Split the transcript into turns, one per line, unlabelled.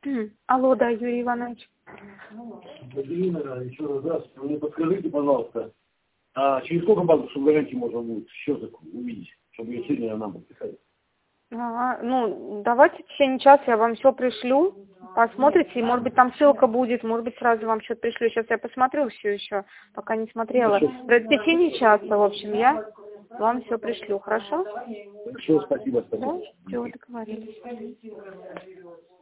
Алло, да, Юрий Иванович.
Владимира, еще раз, здравствуйте. Вы мне подскажите, пожалуйста, а через сколько банковской гарантии можно будет счет увидеть, чтобы я сегодня нам подписали?
Ну, давайте в течение часа я вам все пришлю. Посмотрите, и, может быть, там ссылка будет, может быть, сразу вам счет пришлю. Сейчас я посмотрю все еще, пока не смотрела. В течение часа, в общем, я вам все пришлю, хорошо?
Хорошо, спасибо.
Да, все, договорились.